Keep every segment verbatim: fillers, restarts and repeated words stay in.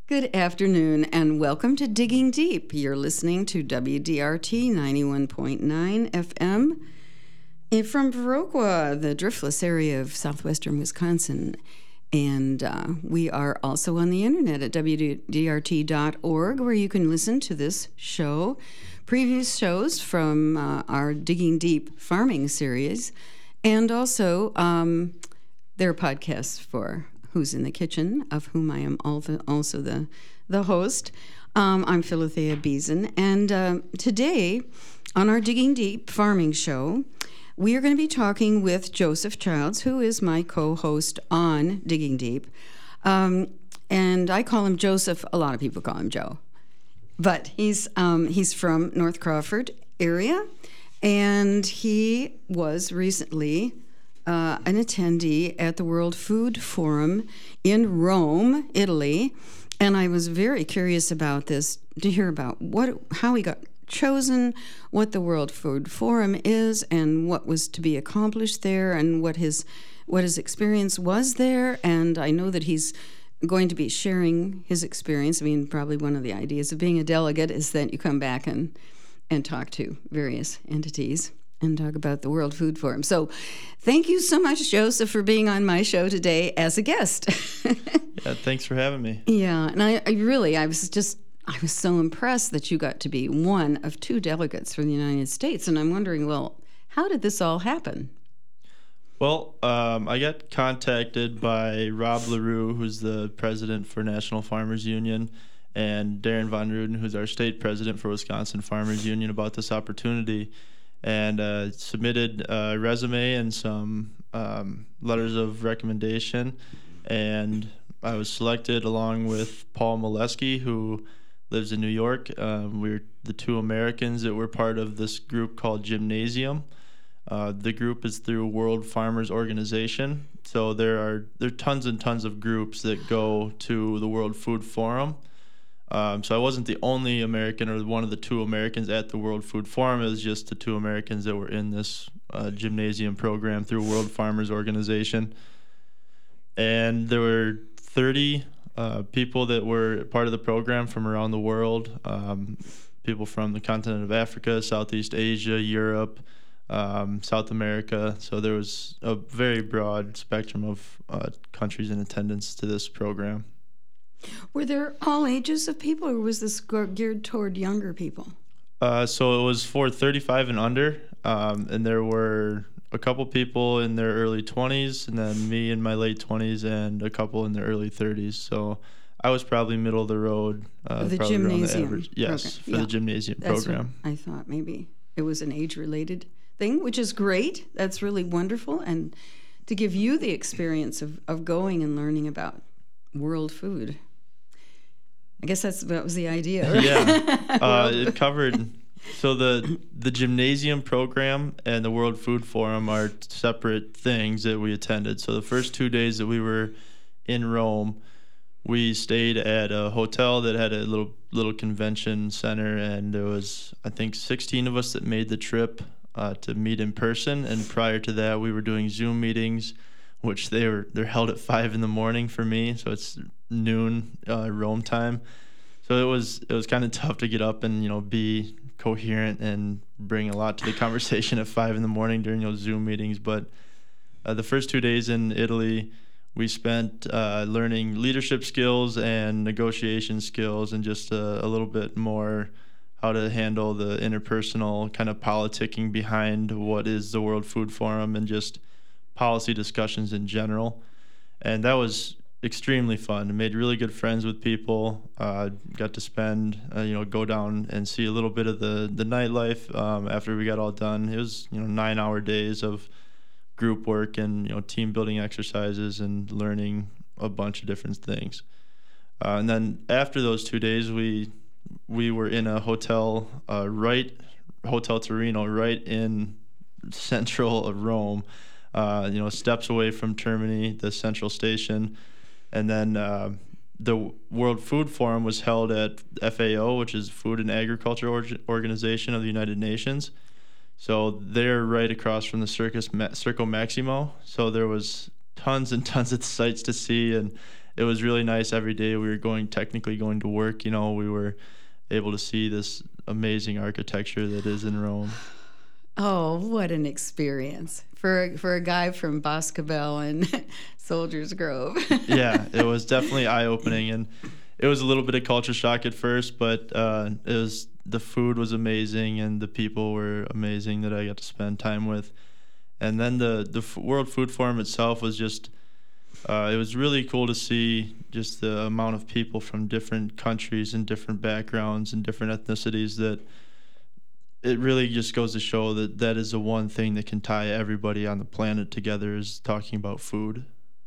Good afternoon and welcome to Digging Deep. You're listening to W D R T ninety-one point nine F M from Viroqua, the driftless area of southwestern Wisconsin. And uh, we are also on the internet at W D R T dot org, where you can listen to this show, previous shows from uh, our Digging Deep farming series, and also um, their podcasts for Who's in the Kitchen, of whom I am also the, the host. Um, I'm Philothea Beeson, and uh, today on our Digging Deep farming show, we are going to be talking with Joseph Childs, who is my co-host on Digging Deep. Um, and I call him Joseph. A lot of people call him Joe. But he's um, he's from North Crawford area, and he was recently Uh, an attendee at the World Food Forum in Rome, Italy, and I was very curious about this, to hear about what, how he got chosen, what the World Food Forum is, and what was to be accomplished there, and what his what his experience was there. And I know that he's going to be sharing his experience. I mean, probably one of the ideas of being a delegate is that you come back and and talk to various entities and talk about the World Food Forum. So thank you so much, Joseph, for being on my show today as a guest. Yeah, thanks for having me. Yeah, and I, I really, I was just, I was so impressed that you got to be one of two delegates from the United States. And I'm wondering, well, how did this all happen? Well, um, I got contacted by Rob LaRue, who's the president for National Farmers Union, and Darren Von Ruden, who's our state president for Wisconsin Farmers Union, about this opportunity. And uh, submitted a resume and some um, letters of recommendation. And I was selected along with Paul Molesky, who lives in New York. Um, we're the two Americans that were part of this group called Gymnasium. Uh, the group is through World Farmers Organization. So there are there are tons and tons of groups that go to the World Food Forum. Um, so I wasn't the only American or one of the two Americans at the World Food Forum. It was just the two Americans that were in this uh, gymnasium program through World Farmers Organization. And there were thirty uh, people that were part of the program from around the world, um, people from the continent of Africa, Southeast Asia, Europe, um, South America. So there was a very broad spectrum of uh, countries in attendance to this program. Were there all ages of people, or was this geared toward younger people? Uh, so it was for thirty-five and under, um, and there were a couple people in their early twenties, and then me in my late twenties, and a couple in their early thirties. So I was probably middle of the road. Uh, the probably gymnasium around the average. Yes, program. for Yeah. the gymnasium That's program. what I thought maybe it was an age-related thing, which is great. That's really wonderful, and to give you the experience of, of going and learning about world food. I guess that's that was the idea, right? Yeah, uh, it covered. So the the gymnasium program and the World Food Forum are separate things that we attended. So the first two days that we were in Rome, we stayed at a hotel that had a little little convention center, and there was I think sixteen of us that made the trip uh, to meet in person. And prior to that, we were doing Zoom meetings, which they were they're held at five in the morning for me, so it's noon uh, Rome time. So it was it was kind of tough to get up and you know be coherent and bring a lot to the conversation at five in the morning during those Zoom meetings. But uh, the first two days in Italy, we spent uh, learning leadership skills and negotiation skills, and just a, a little bit more how to handle the interpersonal kind of politicking behind what is the World Food Forum, and just policy discussions in general. And that was extremely fun. I made really good friends with people. Uh, got to spend, uh, you know, go down and see a little bit of the, the nightlife um, after we got all done. It was, you know, nine hour days of group work and, you know, team building exercises and learning a bunch of different things. Uh, and then after those two days, we we were in a hotel, uh, right, Hotel Torino, right in central Rome. Uh, you know, steps away from Termini, the central station. And then uh, the World Food Forum was held at F A O, which is Food and Agriculture Org- Organization of the United Nations. So they're right across from the Circus Ma- Circo Maximo. So there was tons and tons of sights to see, and it was really nice. Every day we were going technically going to work. You know, we were able to see this amazing architecture that is in Rome. Oh, what an experience for for a guy from Boscobel and Soldiers Grove. Yeah, it was definitely eye-opening, and it was a little bit of culture shock at first, but uh, it was the food was amazing and the people were amazing that I got to spend time with. And then the the World Food Forum itself was just uh, it was really cool to see just the amount of people from different countries and different backgrounds and different ethnicities that. It really just goes to show that that is the one thing that can tie everybody on the planet together is talking about food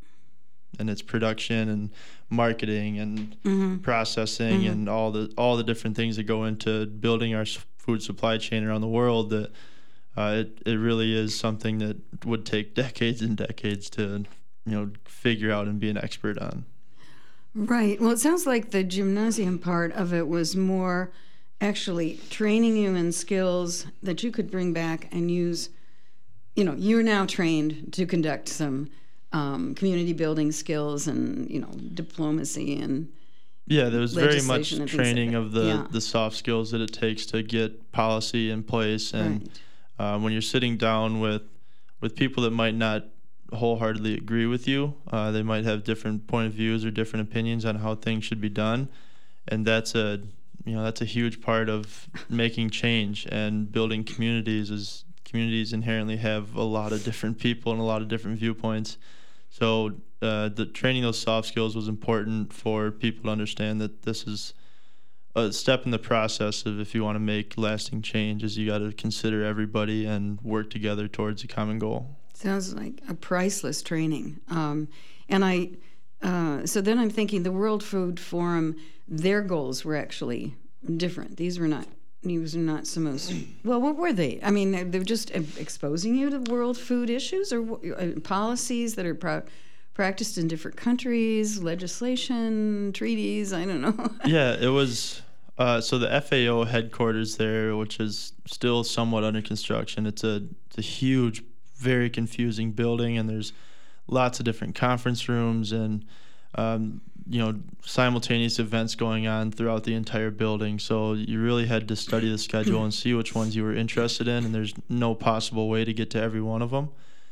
and its production and marketing and Mm-hmm. processing Mm-hmm. and all the all the different things that go into building our food supply chain around the world. That uh, it it really is something that would take decades and decades to you know figure out and be an expert on. Right. Well, it sounds like the gymnasium part of it was more actually training you in skills that you could bring back and use. You know, you're now trained to conduct some um, community building skills and, you know, diplomacy and Yeah, there was very much legislation and things like training that. of the, Yeah. the soft skills that it takes to get policy in place. And Right. uh, when you're sitting down with, with people that might not wholeheartedly agree with you, uh, they might have different point of views or different opinions on how things should be done. And that's a you know that's a huge part of making change and building communities. Is communities inherently have a lot of different people and a lot of different viewpoints. So uh, the training those soft skills was important for people to understand that this is a step in the process of if you want to make lasting change, is you got to consider everybody and work together towards a common goal. Sounds like a priceless training. Um, and I, uh, so then I'm thinking the World Food Forum, their goals were actually different. These were not, these were not supposed to, well, what were they? I mean, they're just exposing you to world food issues or uh, policies that are pro- practiced in different countries, legislation, treaties, I don't know. Yeah, it was, uh, so the F A O headquarters there, which is still somewhat under construction. It's a, it's a huge, very confusing building, and there's lots of different conference rooms and um, you know simultaneous events going on throughout the entire building. So you really had to study the schedule and see which ones you were interested in, and there's no possible way to get to every one of them.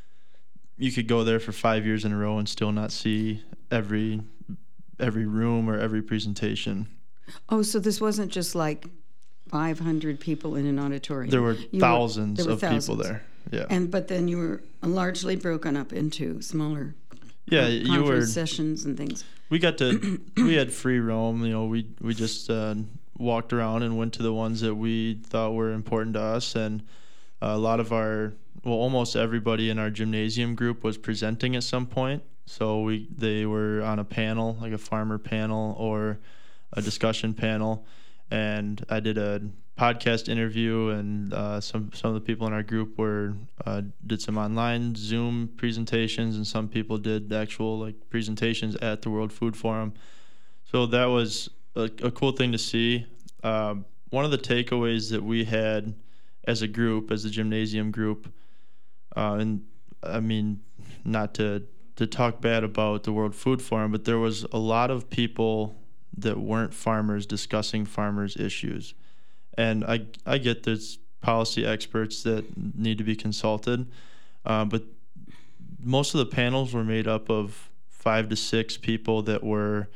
You could go there for five years in a row and still not see every every room or every presentation. Oh, so this wasn't just like five hundred people in an auditorium. There were You thousands there were of thousands. people there. Yeah. And but then you were largely broken up into smaller Yeah, con- you conference were. sessions and things. We got to, we had free roam. You know, we we just uh, walked around and went to the ones that we thought were important to us. And a lot of our, well, almost everybody in our gymnasium group was presenting at some point. So we they were on a panel, like a farmer panel or a discussion panel. And I did a podcast interview, and uh, some some of the people in our group were uh, did some online Zoom presentations, and some people did actual like presentations at the World Food Forum. So that was a, a cool thing to see. Um, one of the takeaways that we had as a group, as a gymnasium group, uh, and I mean, not to to talk bad about the World Food Forum, but there was a lot of people that weren't farmers discussing farmers' issues. And I, I get there's policy experts that need to be consulted, uh, but most of the panels were made up of five to six people that were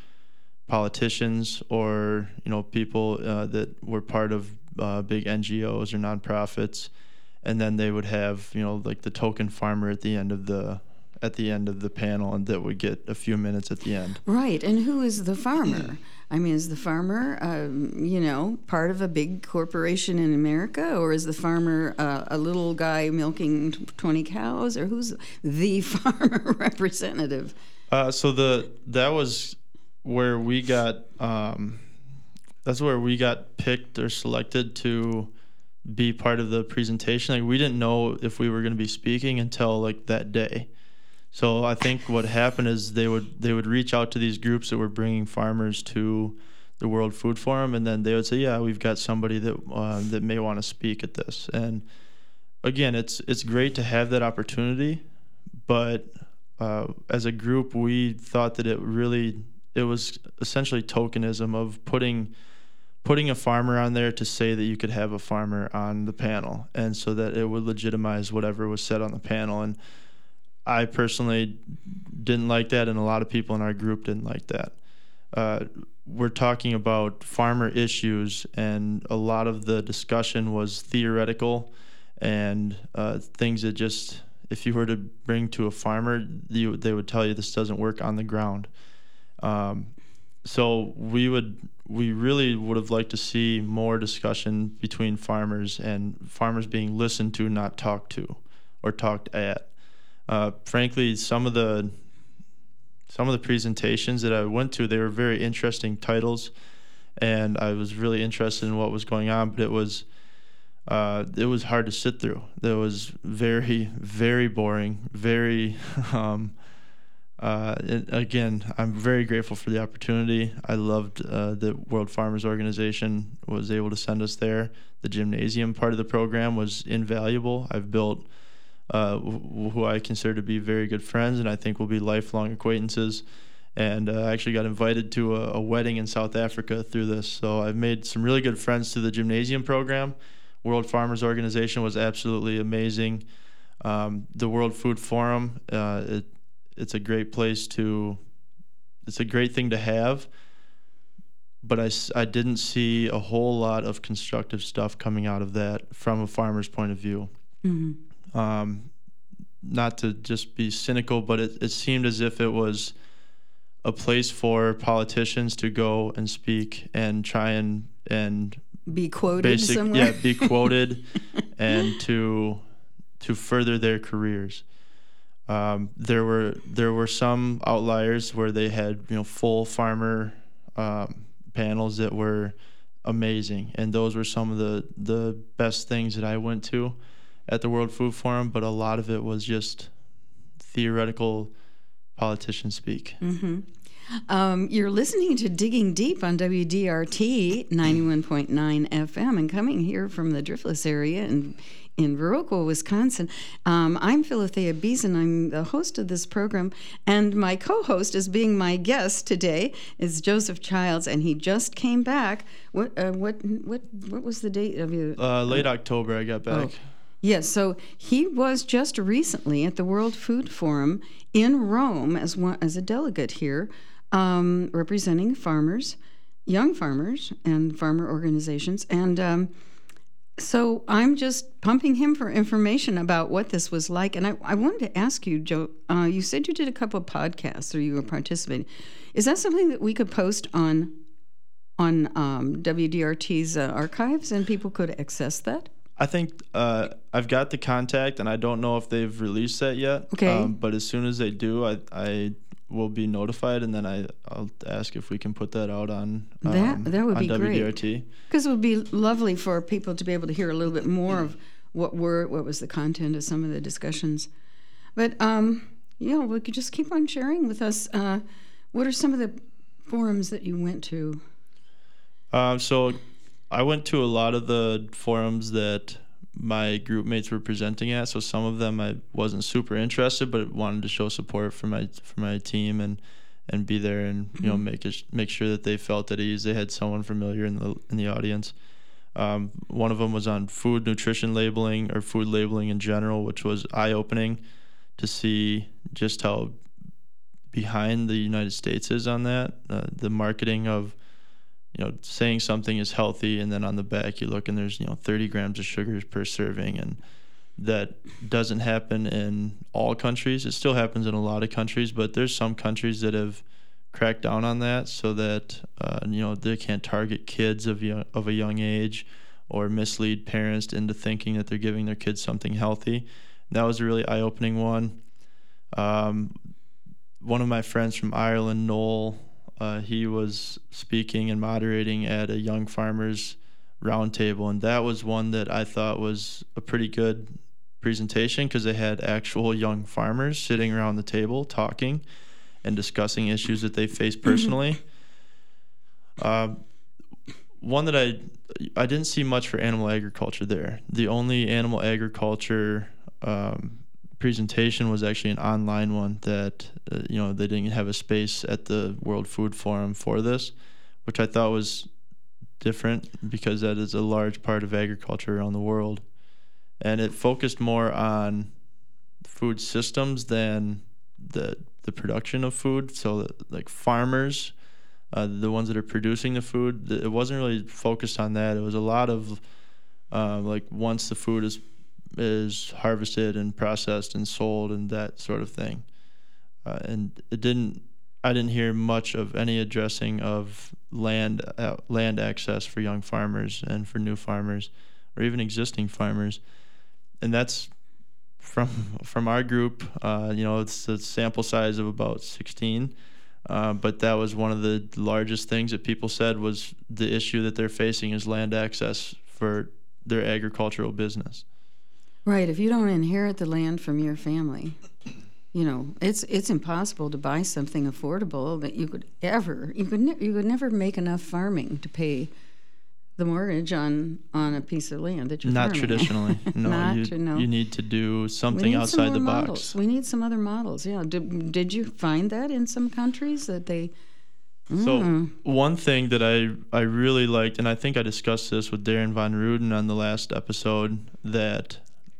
politicians or you know people uh, that were part of uh, big N G Os or nonprofits, and then they would have you know like the token farmer at the end of the at the end of the panel, and that would get a few minutes at the end. Right. And who is the farmer? I mean, is the farmer, um, you know, part of a big corporation in America, or is the farmer uh, a little guy milking twenty cows, or who's the farmer representative? Uh, so the that was where we got um, that's where we got picked or selected to be part of the presentation. Like we didn't know if we were going to be speaking until like that day. So I think what happened is they would they would reach out to these groups that were bringing farmers to the World Food Forum, and then they would say, "Yeah, we've got somebody that uh, that may want to speak at this." And again, it's it's great to have that opportunity, but uh, as a group, we thought that it really it was essentially tokenism of putting putting a farmer on there to say that you could have a farmer on the panel, and so that it would legitimize whatever was said on the panel. And I personally didn't like that, and a lot of people in our group didn't like that. Uh, we're talking about farmer issues, and a lot of the discussion was theoretical and uh, things that just, if you were to bring to a farmer, you, they would tell you this doesn't work on the ground. Um, so we would, we really would have liked to see more discussion between farmers, and farmers being listened to, not talked to or talked at. Uh, frankly, some of the some of the presentations that I went to, they were very interesting titles, and I was really interested in what was going on. But it was uh, it was hard to sit through. It was very very boring. Very um, uh, it, again, I'm very grateful for the opportunity. I loved uh, the World Farmers Organization was able to send us there. The gymnasium part of the program was invaluable. I've built Uh, who I consider to be very good friends, and I think will be lifelong acquaintances. And uh, I actually got invited to a, a wedding in South Africa through this. So I've made some really good friends through the gymnasium program. World Farmers Organization was absolutely amazing. Um, the World Food Forum, uh, it, it's a great place to, it's a great thing to have. But I, I didn't see a whole lot of constructive stuff coming out of that from a farmer's point of view. Mm-hmm. Um, not to just be cynical, but it, it seemed as if it was a place for politicians to go and speak and try and and be quoted basic, somewhere. Yeah, be quoted and to to further their careers. Um, there were there were some outliers where they had you know full farmer um, panels that were amazing, and those were some of the the best things that I went to at the World Food Forum, but a lot of it was just theoretical politician speak. Mm-hmm. Um, you're listening to Digging Deep on W D R T ninety-one point nine F M, and coming here from the Driftless area in, in Viroqua, Wisconsin. Um, I'm Philothea Beeson. I'm the host of this program, and my co-host, as being my guest today, is Joseph Childs, and he just came back. What uh, what what what was the date of you? Uh, late October, I got back. Oh. Yes, so he was just recently at the World Food Forum in Rome as one, as a delegate here, um, representing farmers, young farmers, and farmer organizations. And um, so I'm just pumping him for information about what this was like. And I, I wanted to ask you, Joe, uh, you said you did a couple of podcasts, or you were participating. Is that something that we could post on on um, W D R T's uh, archives, and people could access that? I think uh, I've got the contact, and I don't know if they've released that yet. Okay. Um, but as soon as they do, I I will be notified, and then I I'll ask if we can put that out on um, that that would on be W D R T. great. Because it would be lovely for people to be able to hear a little bit more of what were what was the content of some of the discussions. But um, yeah, we could just keep on sharing with us. Uh, what are some of the forums that you went to? Um, so. I went to a lot of the forums that my group mates were presenting at. So some of them I wasn't super interested, but wanted to show support for my for my team and, and be there and you know make it, make sure that they felt at ease. They had someone familiar in the in the audience. Um, one of them was on food nutrition labeling or food labeling in general, which was eye-opening to see just how behind the United States is on that. Uh, the marketing of you know, saying something is healthy, and then on the back you look and there's, you know, thirty grams of sugars per serving, and that doesn't happen in all countries. It still happens in a lot of countries, but there's some countries that have cracked down on that so that, uh, you know, they can't target kids of young, of a young age or mislead parents into thinking that they're giving their kids something healthy. That was a really eye-opening one. Um, one of my friends from Ireland, Noel, Uh, he was speaking and moderating at a young farmers roundtable, and that was one that I thought was a pretty good presentation because they had actual young farmers sitting around the table talking and discussing issues that they face personally. uh, one that I I didn't see much for animal agriculture there. The only animal agriculture um, presentation was actually an online one that, uh, you know, they didn't have a space at the World Food Forum for this, which I thought was different because that is a large part of agriculture around the world. And it focused more on food systems than the the production of food. So like farmers, uh, the ones that are producing the food, it wasn't really focused on that. It was a lot of uh, like once the food is is harvested and processed and sold and that sort of thing. Uh, and it didn't, I didn't hear much of any addressing of land uh, land access for young farmers and for new farmers or even existing farmers. And that's from from our group. Uh, you know, it's a sample size of about sixteen. Uh, but that was one of the largest things that people said was the issue that they're facing is land access for their agricultural business. Right. If you don't inherit the land from your family, you know, it's it's impossible to buy something affordable that you could ever you could ne- you could never make enough farming to pay the mortgage on, on a piece of land that you're Not farming. traditionally. No, Not you, to, no. you need to do We something need outside some more the box. models. We need some other models. Yeah. Did, did you find that in some countries that they? So Mm. one thing that I I really liked, and I think I discussed this with Darren Von Ruden on the last episode, that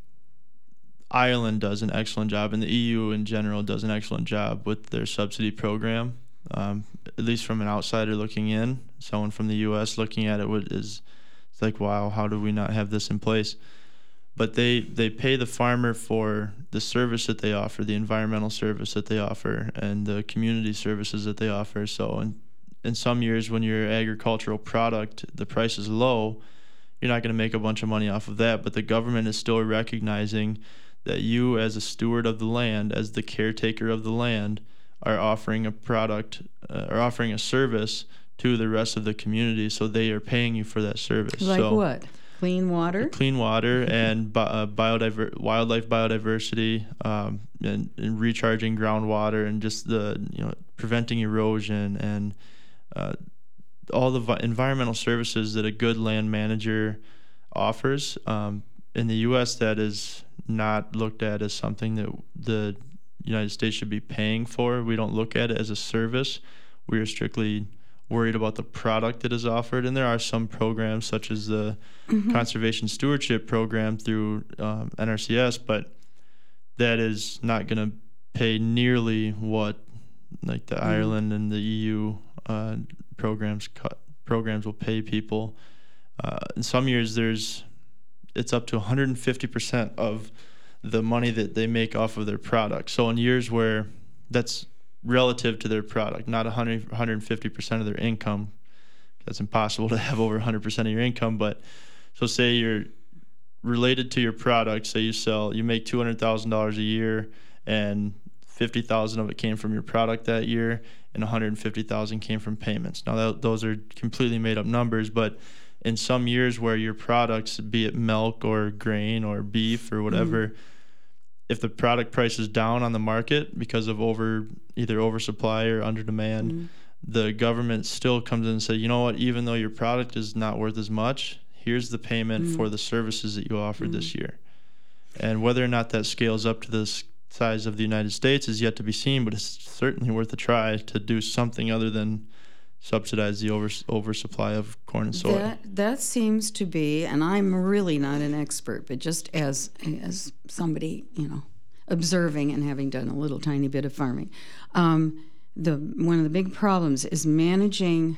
Ireland does an excellent job, and the E U in general does an excellent job with their subsidy program. Um, at least from an outsider looking in, someone from the U S looking at it would is it's like, wow, how do we not have this in place? But they they pay the farmer for the service that they offer, the environmental service that they offer, and the community services that they offer. So in, in some years when your agricultural product, the price is low, you're not going to make a bunch of money off of that, but the government is still recognizing that you as a steward of the land, as the caretaker of the land, are offering a product uh, or offering a service to the rest of the community, so they are paying you for that service. Like so, what? Clean water? Clean water and bi- uh, biodiver- wildlife biodiversity, um, and, and recharging groundwater, and just the you know preventing erosion and uh, all the vi- environmental services that a good land manager offers. Um, in the U S, that is not looked at as something that the United States should be paying for. We don't look at it as a service. We are strictly worried about the product that is offered. And there are some programs such as the mm-hmm. Conservation Stewardship Program through um, N R C S, but that is not going to pay nearly what like the mm-hmm. Ireland and the E U uh, programs cut, programs will pay people. Uh, in some years, there's it's up to one hundred fifty percent of the money that they make off of their product. So in years where that's relative to their product, not one hundred, one hundred fifty percent of their income, that's impossible to have over one hundred percent of your income. But so say you're related to your product, say you sell, you make two hundred thousand dollars a year and fifty thousand dollars of it came from your product that year and one hundred fifty thousand dollars came from payments. Now that, those are completely made up numbers, but in some years where your products, be it milk or grain or beef or whatever, mm-hmm. if the product price is down on the market because of over either oversupply or under demand, mm-hmm. the government still comes in and says, you know what, even though your product is not worth as much, here's the payment mm-hmm. for the services that you offered mm-hmm. this year. And whether or not that scales up to the size of the United States is yet to be seen, but it's certainly worth a try to do something other than subsidize the over, oversupply of corn and soy. That that seems to be, and I'm really not an expert, but just as as somebody, you know, observing and having done a little tiny bit of farming, um, the one of the big problems is managing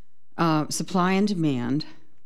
uh, supply and demand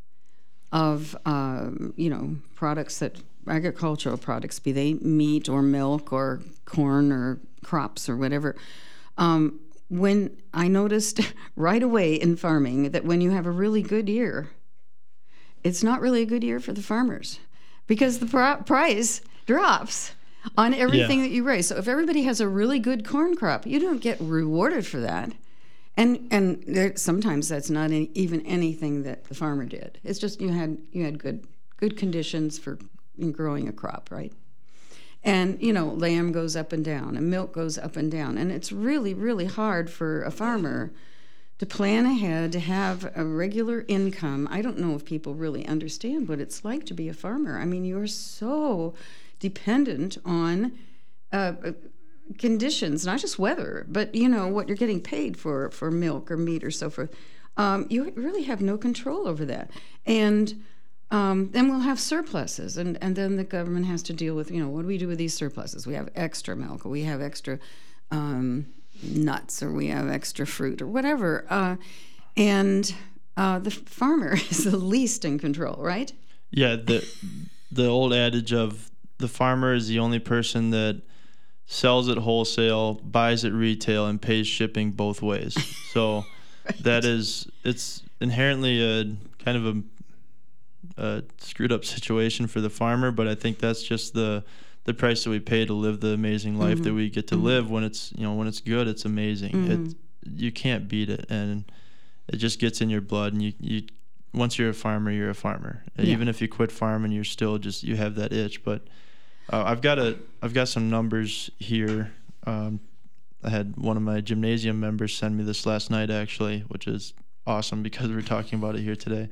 of uh, you know products that agricultural products, be they meat or milk or corn or crops or whatever. Um, When I noticed right away in farming that when you have a really good year, it's not really a good year for the farmers because the pr- price drops on everything yeah. that you raise. So if everybody has a really good corn crop, you don't get rewarded for that. And and there, sometimes that's not any, even anything that the farmer did. It's just you had you had good good conditions for in growing a crop, right? And, you know, lamb goes up and down and milk goes up and down. And it's really, really hard for a farmer to plan ahead, to have a regular income. I don't know if people really understand what it's like to be a farmer. I mean, you're so dependent on uh, conditions, not just weather, but you know what you're getting paid for for milk or meat or so forth. Um, you really have no control over that, and um, then we'll have surpluses, and, and then the government has to deal with, you know, what do we do with these surpluses? We have extra milk, or we have extra um, nuts, or we have extra fruit, or whatever, uh, and uh, the farmer is the least in control, right? Yeah, the the old adage of the farmer is the only person that sells at wholesale, buys at retail, and pays shipping both ways. So right. that is, it's inherently a kind of a, a screwed up situation for the farmer, but I think that's just the the price that we pay to live the amazing life mm-hmm. that we get to mm-hmm. live. When it's, you know, when it's good, it's amazing. Mm-hmm. It you can't beat it, and it just gets in your blood. And you, you once you're a farmer, you're a farmer. Yeah. Even if you quit farming, you're still just, you have that itch. But uh, I've got a I've got some numbers here. Um, I had one of my gymnasium members send me this last night, actually, which is awesome because we're talking about it here today.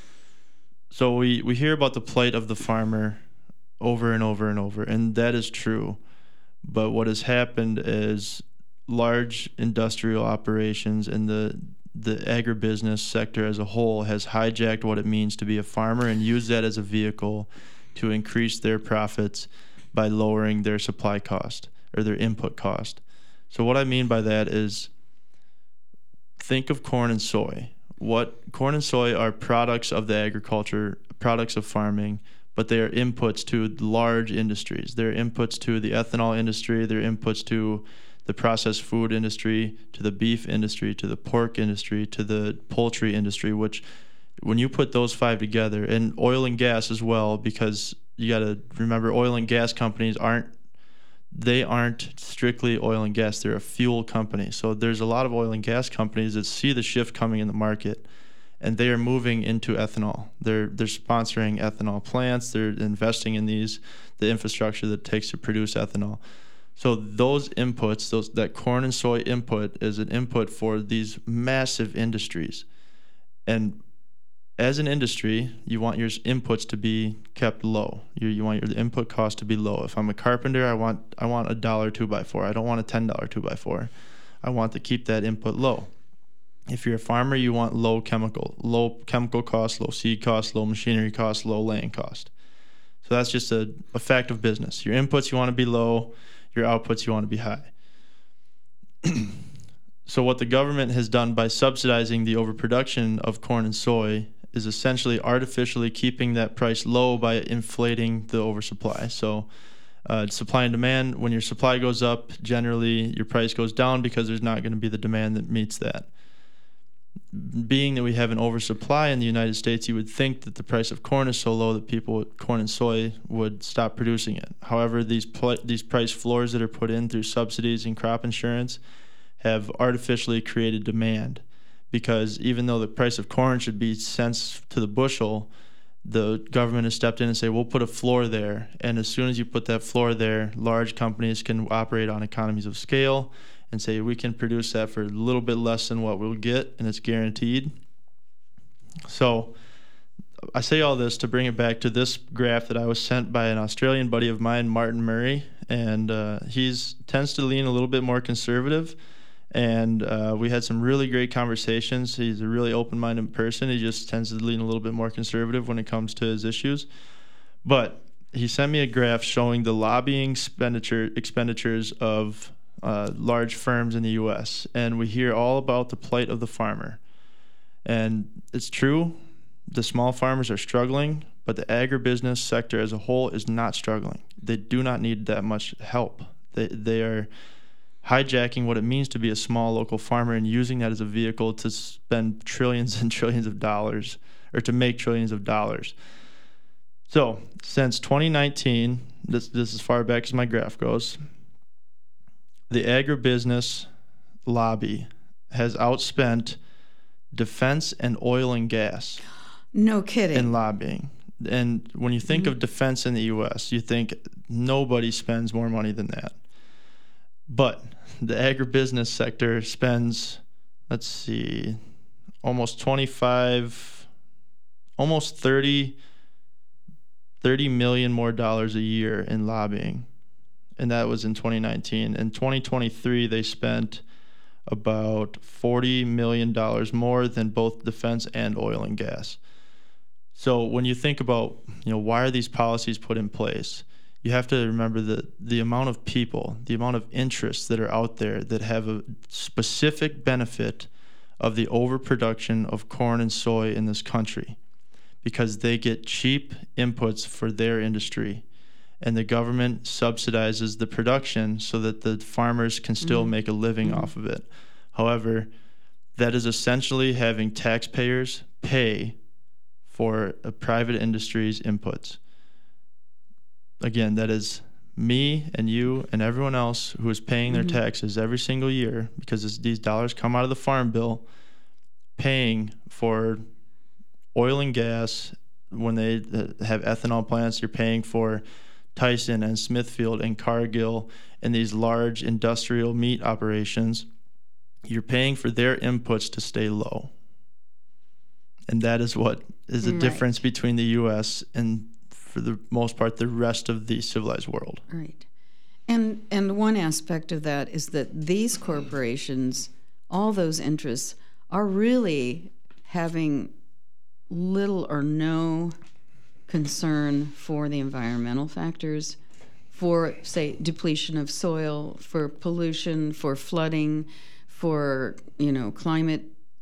So we, we hear about the plight of the farmer over and over and over, and that is true. But what has happened is large industrial operations and the the agribusiness sector as a whole has hijacked what it means to be a farmer and used that as a vehicle to increase their profits by lowering their supply cost or their input cost. So what I mean by that is, think of corn and soy. What corn and soy are products of the agriculture, products of farming, but they are inputs to large industries. They're inputs to the ethanol industry. They're inputs to the processed food industry, to the beef industry, to the pork industry, to the poultry industry, which when you put those five together, and oil and gas as well, because you got to remember oil and gas companies aren't, they aren't strictly oil and gas. They're a fuel company. So there's a lot of oil and gas companies that see the shift coming in the market, and they are moving into ethanol. They're they're sponsoring ethanol plants. They're investing in these, the infrastructure that it takes to produce ethanol. So those inputs, those that corn and soy input is an input for these massive industries. And as an industry, you want your inputs to be kept low. You you want your input cost to be low. If I'm a carpenter, I want I want a dollar two by four. I don't want a ten dollar two by four. I want to keep that input low. If you're a farmer, you want low chemical, low chemical costs, low seed costs, low machinery costs, low laying cost. So that's just a, a fact of business. Your inputs you want to be low, your outputs you want to be high. So what the government has done by subsidizing the overproduction of corn and soy is essentially artificially keeping that price low by inflating the oversupply. So uh, supply and demand, when your supply goes up, generally your price goes down because there's not going to be the demand that meets that. Being that we have an oversupply in the United States, you would think that the price of corn is so low that people with corn and soy would stop producing it. However, these pl- these price floors that are put in through subsidies and crop insurance have artificially created demand, because even though the price of corn should be cents to the bushel, the government has stepped in and say, we'll put a floor there. And as soon as you put that floor there, large companies can operate on economies of scale and say, we can produce that for a little bit less than what we'll get, and it's guaranteed. So I say all this to bring it back to this graph that I was sent by an Australian buddy of mine, Martin Murray, and uh, he's tends to lean a little bit more conservative, and uh, we had some really great conversations. He's a really open-minded person. He just tends to lean a little bit more conservative when it comes to his issues. But he sent me a graph showing the lobbying expenditure expenditures of Uh, large firms in the U S, and we hear all about the plight of the farmer. And it's true, the small farmers are struggling, but the agribusiness sector as a whole is not struggling. They do not need that much help. They they are hijacking what it means to be a small local farmer and using that as a vehicle to spend trillions and trillions of dollars, or to make trillions of dollars. So since twenty nineteen, this, this is as far back as my graph goes, the agribusiness lobby has outspent defense and oil and gas. No kidding. In lobbying. And when you think mm-hmm. of defense in the U S, you think nobody spends more money than that. But the agribusiness sector spends, let's see, almost twenty-five, almost thirty, thirty million more dollars a year in lobbying. and that was in twenty nineteen. In twenty twenty-three, they spent about forty million dollars more than both defense and oil and gas. So when you think about, you know, why are these policies put in place, you have to remember that the amount of people, the amount of interests that are out there that have a specific benefit of the overproduction of corn and soy in this country, because they get cheap inputs for their industry, and the government subsidizes the production so that the farmers can still mm-hmm. make a living mm-hmm. off of it. However, that is essentially having taxpayers pay for a private industry's inputs. Again, that is me and you and everyone else who is paying their mm-hmm. taxes every single year, because this, these dollars come out of the farm bill, paying for oil and gas. When they have ethanol plants, you're paying for Tyson and Smithfield and Cargill and these large industrial meat operations. You're paying for their inputs to stay low. And that is what is the right. difference between the U S and, for the most part, the rest of the civilized world. Right. And and one aspect of that is that these corporations, all those interests, are really having little or no concern for the environmental factors, for, say, depletion of soil, for pollution, for flooding, for, you know, climate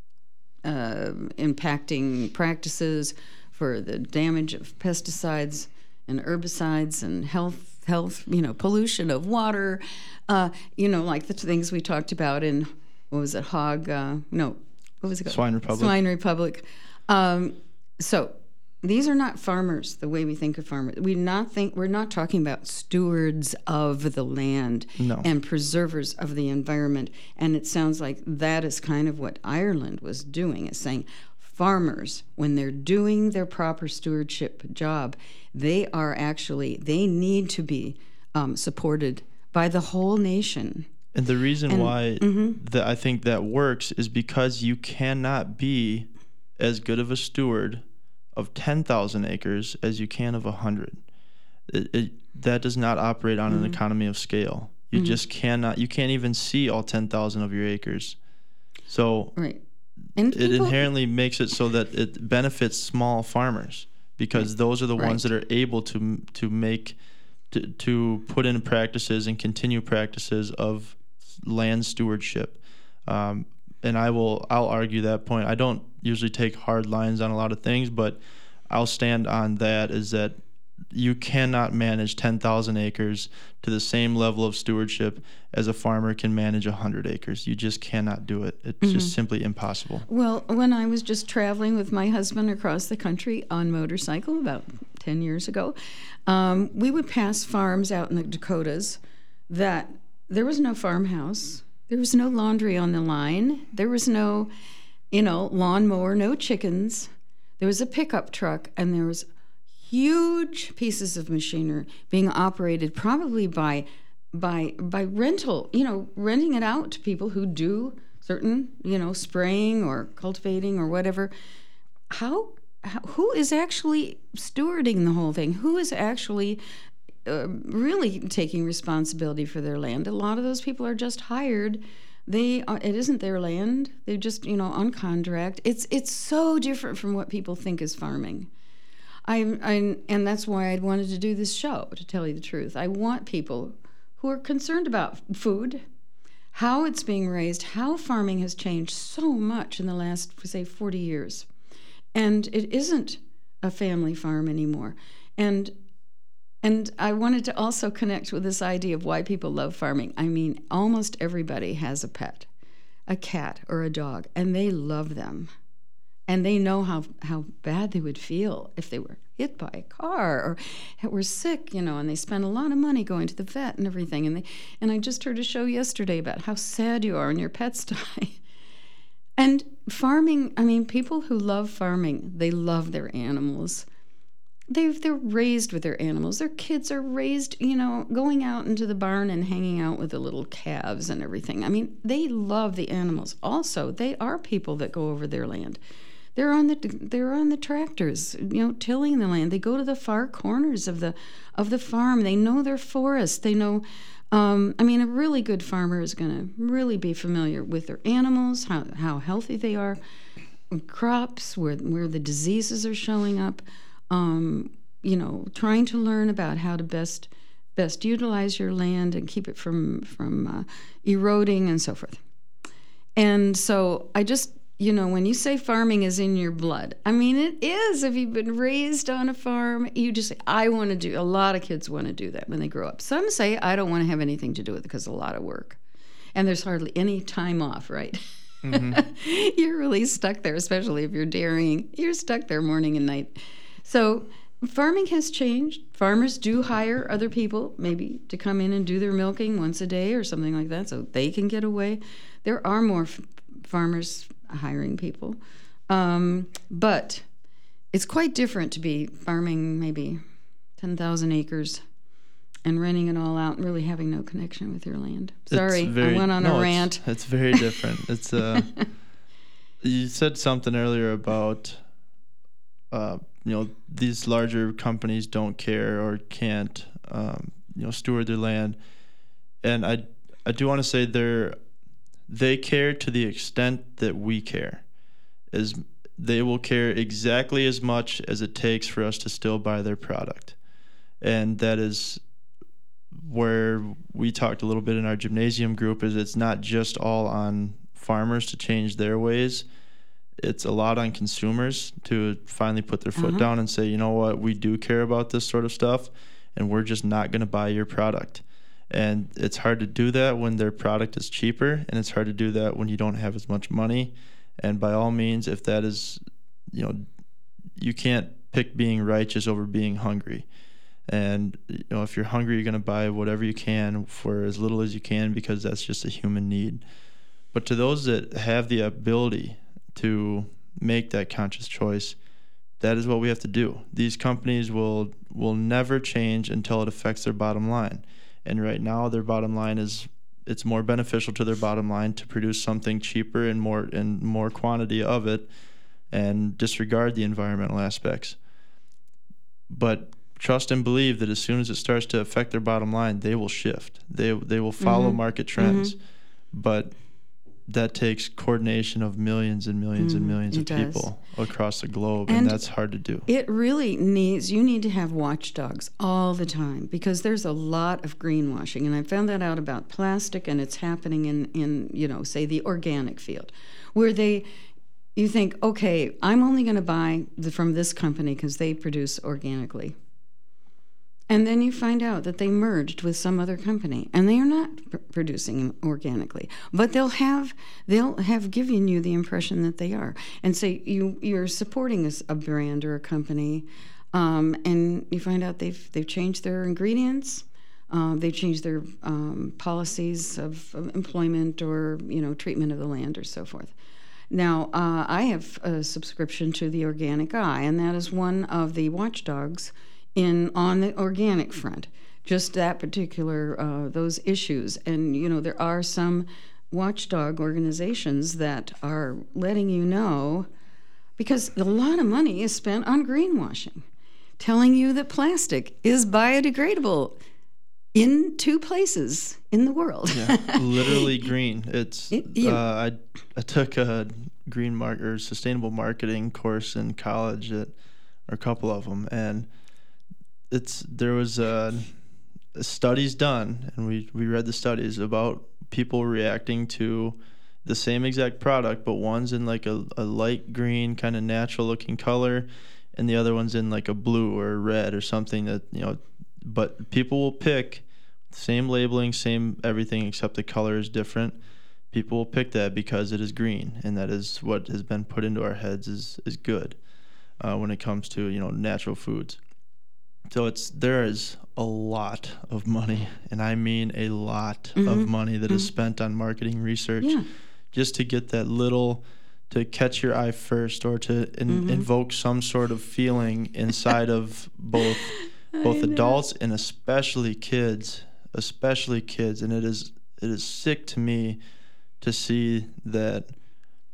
uh, impacting practices, for the damage of pesticides and herbicides and health, health, you know, pollution of water, uh, you know, like the things we talked about in, what was it, hog, uh, no, what was it called? Swine Republic. Swine Republic. Um, so these are not farmers the way we think of farmers. We not think we're not talking about stewards of the land no. and preservers of the environment. And it sounds like that is kind of what Ireland was doing, is saying farmers, when they're doing their proper stewardship job, they are actually, they need to be um, supported by the whole nation. And the reason and, why mm-hmm. that I think that works is because you cannot be as good of a steward of ten thousand acres as you can of one hundred. It, it, that does not operate on mm-hmm. an economy of scale. You mm-hmm. just cannot, you can't even see all ten thousand of your acres. So right. and it people, inherently makes it so that it benefits small farmers, because right. those are the right. ones that are able to to make, to, to put in practices and continue practices of land stewardship. Um, and I will, I'll argue that point. I don't usually take hard lines on a lot of things, but I'll stand on that, is that you cannot manage ten thousand acres to the same level of stewardship as a farmer can manage one hundred acres. You just cannot do it. It's mm-hmm. just simply impossible. Well, when I was just traveling with my husband across the country on motorcycle about ten years ago, um, we would pass farms out in the Dakotas that there was no farmhouse. There was no laundry on the line. There was no, you know, lawnmower, no chickens. There was a pickup truck, and there was huge pieces of machinery being operated probably by by by rental, you know, renting it out to people who do certain, you know, spraying or cultivating or whatever. How, how who is actually stewarding the whole thing? Who is actually uh, really taking responsibility for their land? A lot of those people are just hired. They are, it isn't their land. They're just, you know, on contract. It's it's so different from what people think is farming. I, I and that's why I wanted to do this show, to tell you the truth. I want people who are concerned about food, how it's being raised, how farming has changed so much in the last, say, forty years. And it isn't a family farm anymore. And and I wanted to also connect with this idea of why people love farming. I mean, almost everybody has a pet, a cat or a dog, and they love them. And they know how, how bad they would feel if they were hit by a car or were sick, you know, and they spend a lot of money going to the vet and everything. And they, and I just heard a show yesterday about how sad you are when your pets die. And farming, I mean, people who love farming, they love their animals. They've, they're raised with their animals. Their kids are raised, you know, going out into the barn and hanging out with the little calves and everything. I mean, they love the animals. Also, they are people that go over their land. They're on the they're on the tractors, you know, tilling the land. They go to the far corners of the of the farm. They know their forest. They know. Um, I mean, a really good farmer is going to really be familiar with their animals, how how healthy they are, crops, where where the diseases are showing up. Um, you know, trying to learn about how to best best utilize your land and keep it from from uh, eroding and so forth. And so I just, you know, when you say farming is in your blood, I mean, it is. If you've been raised on a farm, you just say, I want to do, a lot of kids want to do that when they grow up. Some say, I don't want to have anything to do with it because it's a lot of work. And there's hardly any time off, right? Mm-hmm. You're really stuck there, especially if you're dairying. You're stuck there morning and night. So farming has changed. Farmers do hire other people, maybe to come in and do their milking once a day or something like that, so they can get away. There are more f- farmers hiring people. Um, but it's quite different to be farming maybe ten thousand acres and renting it all out and really having no connection with your land. Sorry, very, I went on no, a rant. It's, it's very different. It's uh, you said something earlier about, uh, you know, these larger companies don't care or can't, um, you know, steward their land. And I, I do want to say they're, they care to the extent that we care. As they will care exactly as much as it takes for us to still buy their product. And that is where we talked a little bit in our gymnasium group, is it's not just all on farmers to change their ways. It's a lot on consumers to finally put their foot uh-huh. down and say, you know what, we do care about this sort of stuff, and we're just not going to buy your product. And it's hard to do that when their product is cheaper, and it's hard to do that when you don't have as much money. And by all means, if that is, you know, you can't pick being righteous over being hungry. And, you know, if you're hungry, you're going to buy whatever you can for as little as you can, because that's just a human need. But to those that have the ability to make that conscious choice, that is what we have to do. These companies will will never change until it affects their bottom line. And right now, their bottom line is, it's more beneficial to their bottom line to produce something cheaper and more and more quantity of it, and disregard the environmental aspects. But trust and believe that as soon as it starts to affect their bottom line, they will shift. They they will follow mm-hmm. market trends. Mm-hmm. But that takes coordination of millions and millions mm, and millions of does. people across the globe, and, and that's hard to do. It really needs, you need to have watchdogs all the time, because there's a lot of greenwashing, and I found that out about plastic, and it's happening in, in you know, say the organic field, where they, you think, okay, I'm only going to buy the, from this company because they produce organically. And then you find out that they merged with some other company, and they are not pr- producing organically. But they'll have they'll have given you the impression that they are, and so you you're supporting a, a brand or a company, um, and you find out they've they've changed their ingredients, uh, they've changed their um, policies of, of employment or you know treatment of the land or so forth. Now uh, I have a subscription to the Organic Eye, and that is one of the watchdogs in on the organic front, just that particular uh, those issues. And you know there are some watchdog organizations that are letting you know, because a lot of money is spent on greenwashing, telling you that plastic is biodegradable in two places in the world. Yeah, literally green. It's it, yeah. uh, I I took a green mark or sustainable marketing course in college, at, or a couple of them, and It's there was uh, studies done, and we, we read the studies about people reacting to the same exact product, but one's in like a, a light green kind of natural looking color, and the other one's in like a blue or red or something that, you know, but people will pick same labeling, same everything, except the color is different. People will pick that because it is green, and that is what has been put into our heads is is good uh, when it comes to, you know, natural foods. So it's there is a lot of money, and I mean a lot mm-hmm. of money that mm-hmm. is spent on marketing research yeah. just to get that little, to catch your eye first, or to in, mm-hmm. invoke some sort of feeling inside of both both adults and especially kids, especially kids. And it is it is sick to me to see that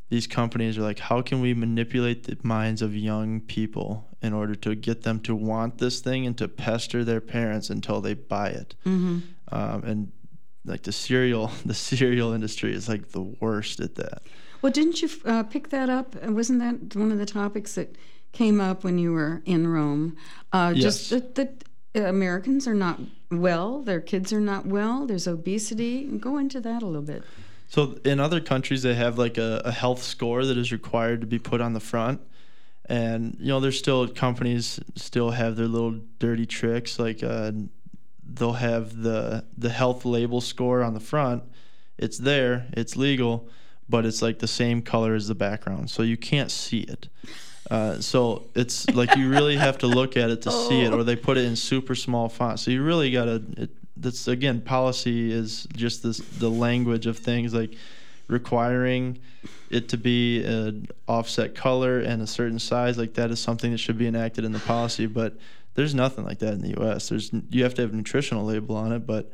these companies are like, how can we manipulate the minds of young people in order to get them to want this thing and to pester their parents until they buy it? Mm-hmm. Um, and like the cereal, the cereal industry is like the worst at that. Well, didn't you uh, pick that up? Wasn't that one of the topics that came up when you were in Rome? Uh, Yes. Just that, that Americans are not well, their kids are not well, there's obesity. Go into that a little bit. So in other countries, they have like a, a health score that is required to be put on the front. And, you know, there's still companies still have their little dirty tricks. Like uh, they'll have the the health label score on the front. It's there, it's legal, but it's like the same color as the background. So you can't see it. Uh, so it's like you really have to look at it to oh. see it, or they put it in super small font. So you really got to... That's again, policy is just this the language of things, like requiring it to be an offset color and a certain size. Like that is something that should be enacted in the policy, but there's nothing like that in the U S. There's you have to have a nutritional label on it, but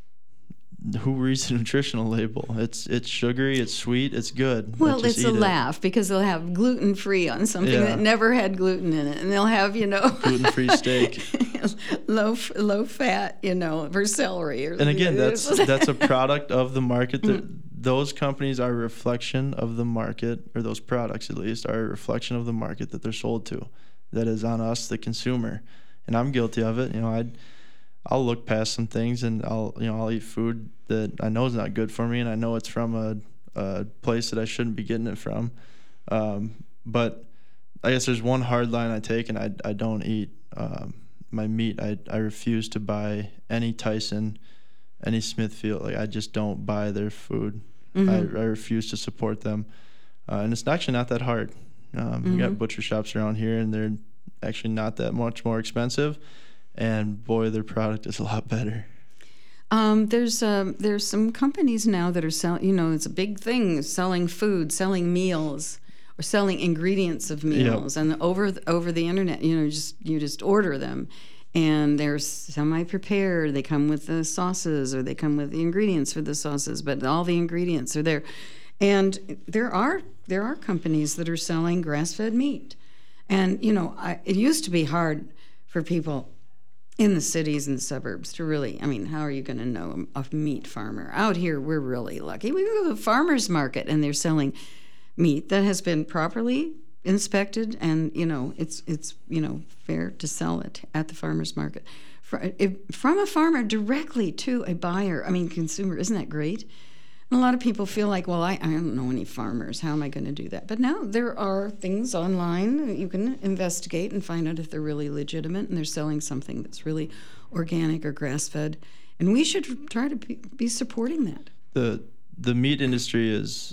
who reads the nutritional label? It's it's sugary, it's sweet, it's good. Well, Like, it's a it. laugh because they'll have gluten-free on something Yeah. that never had gluten in it, and they'll have, you know, gluten-free steak, low low fat, you know, for celery. Or, and again, that's that's a product of the market. That mm. Those companies are a reflection of the market, or those products at least are a reflection of the market that they're sold to. That is on us, the consumer, and I'm guilty of it. You know, I. I'll look past some things, and I'll you know I'll eat food that I know is not good for me, and I know it's from a, a place that I shouldn't be getting it from. Um, but I guess there's one hard line I take, and I I don't eat um, my meat. I I refuse to buy any Tyson, any Smithfield. Like I just don't buy their food. Mm-hmm. I I refuse to support them, uh, and it's actually not that hard. Um, mm-hmm. We got butcher shops around here, and they're actually not that much more expensive. And boy, their product is a lot better. Um, there's um, there's some companies now that are selling. You know, it's a big thing: selling food, selling meals, or selling ingredients of meals, yep. and over the, over the internet. You know, just you just order them, and they're semi-prepared. They come with the sauces, or they come with the ingredients for the sauces. But all the ingredients are there, and there are there are companies that are selling grass-fed meat, and you know, I, it used to be hard for people in the cities and suburbs to really, I mean, how are you going to know a meat farmer? Out here, we're really lucky. We go to the farmer's market, and they're selling meat that has been properly inspected, and, you know, it's, it's you know, fair to sell it at the farmer's market. From a farmer directly to a buyer, I mean, consumer, isn't that great? And a lot of people feel like, well, I, I don't know any farmers. How am I going to do that? But now there are things online that you can investigate and find out if they're really legitimate and they're selling something that's really organic or grass-fed. And we should try to be, be supporting that. The the meat industry is,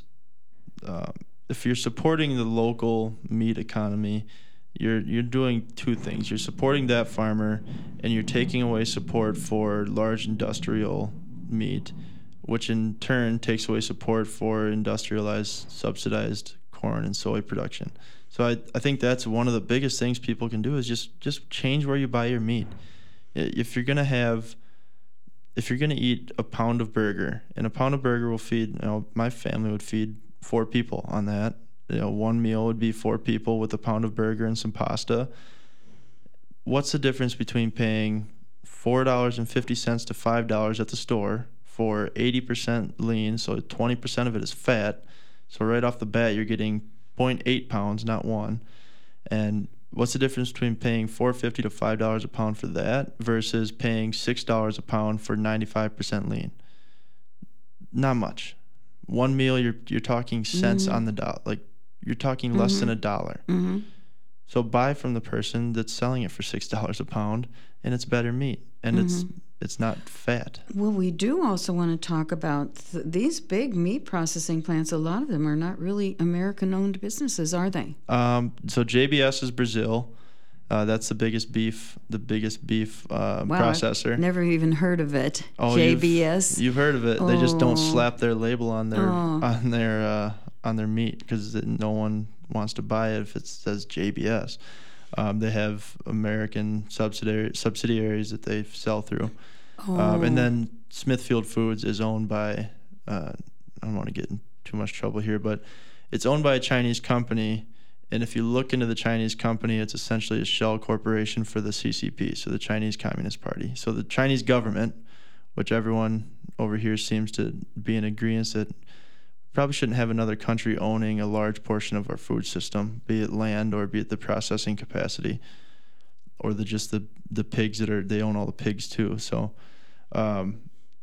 um, if you're supporting the local meat economy, you're you're doing two things. You're supporting that farmer, and you're taking away support for large industrial meat, which in turn takes away support for industrialized, subsidized corn and soy production. So I, I think that's one of the biggest things people can do is just, just change where you buy your meat. If you're gonna have, if you're gonna eat a pound of burger, and a pound of burger will feed, you know, my family would feed four people on that. You know, one meal would be four people with a pound of burger and some pasta. What's the difference between paying four dollars and fifty cents to five dollars at the store for eighty percent lean, so twenty percent of it is fat. So right off the bat, you're getting zero point eight pounds, not one. And what's the difference between paying four dollars and fifty cents to five dollars a pound for that versus paying six dollars a pound for ninety-five percent lean? Not much. One meal, you're you're talking cents mm-hmm. on the dollar. Like, you're talking less mm-hmm. than a dollar. Mm-hmm. So buy from the person that's selling it for six dollars a pound, and it's better meat, and mm-hmm. it's it's not fat. Well, we do also want to talk about th- these big meat processing plants. A lot of them are not really American-owned businesses, are they? Um, so J B S is Brazil. Uh, that's the biggest beef, the biggest beef uh, wow, processor. I've never even heard of it. Oh, J B S. You've, you've heard of it. Oh. They just don't slap their label on their oh. on their uh, on their meat because no one wants to buy it if it says J B S. Um, they have American subsidiary subsidiaries that they sell through. Oh. Um, and then Smithfield Foods is owned by, uh, I don't want to get in too much trouble here, but it's owned by a Chinese company. And if you look into the Chinese company, it's essentially a shell corporation for the C C P, so the Chinese Communist Party. So the Chinese government, which everyone over here seems to be in agreement that probably shouldn't have another country owning a large portion of our food system, be it land or be it the processing capacity, or the just the the pigs that are they own all the pigs too. So, um,